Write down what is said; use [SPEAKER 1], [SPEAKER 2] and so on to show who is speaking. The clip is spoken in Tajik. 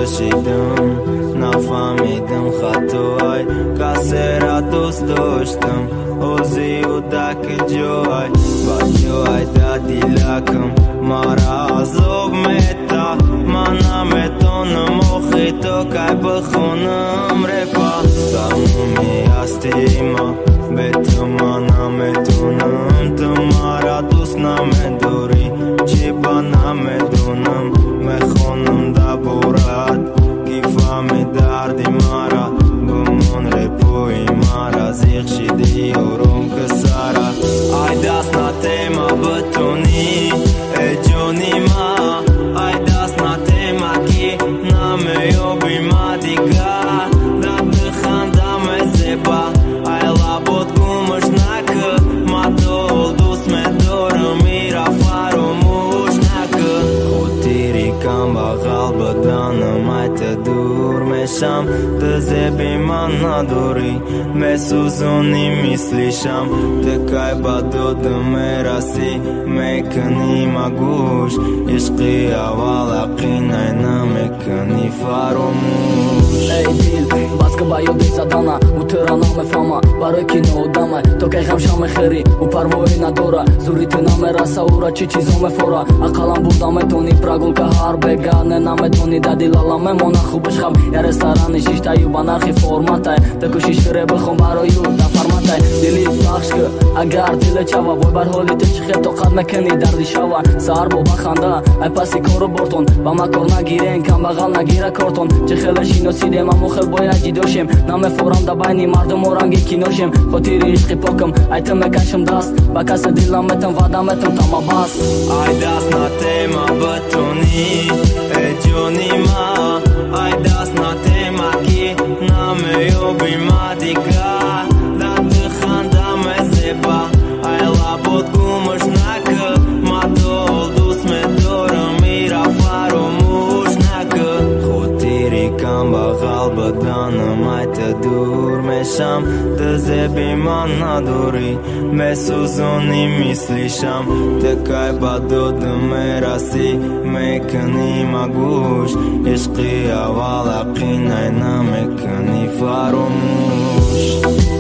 [SPEAKER 1] shidum nafamidim khatoy kasera dost doshtam ozi udak joy ba joy da dilakam mara azob meta mana meton mokhito kay bkhonam repa tammi astima betumana metunam tumara dost na medori chibana medunam mekhonam da borat kifami dardi mara bumon repoi mara zikh shidi orom kasara ay das na tema batoni e joni ma ay das na tema ki na me yobi madiga da khanda mezeba ay labot gumshnak matol dus me dormira faromushnak khotiri kam bagal badanam ay dur mesham tze biman nadori mesuzoni mislisham tekay badod merasi mekani magush ishqi avala qinayna mekani faromush
[SPEAKER 2] ey dil baska bayo desadana uterana me fama барои кино дама то кай хамшам хери у парвои надора зурити наме расаура чи чизо мефора ақалам бурда метони прогулка ҳар бега не наметони дадилала мемона хубиш хам я ресторани шиштаю ба нархи форматай да кӯшиш кире бихом барои ӯ да форматай дили бахш ки агар диле чава вой бар ҳоли то чи хел тоқат мекунӣ дарди шава сар бо баханда ай паси кору бортон ба ма кор нагирен камбағал нагира кортон чи хеле шиносидем аммо хел бояд ҷидошем намефорам да байни мардумо ранги киношем хотири ишқи покам айтам мекашам даст ба каси дилам метам ваъда метам тама бас
[SPEAKER 1] ay das na tema batoni e joni ma ay das na tema ki na me yobi madiga da khanda mezeba ay labot gumshnak matol dus me dormira faromushnak khotiri kam bagal badanam ay dur mesham tze biman nadori mesuzoni mislisham tekay badod merasi mekani magush ishqi avala qinayna mekani faromush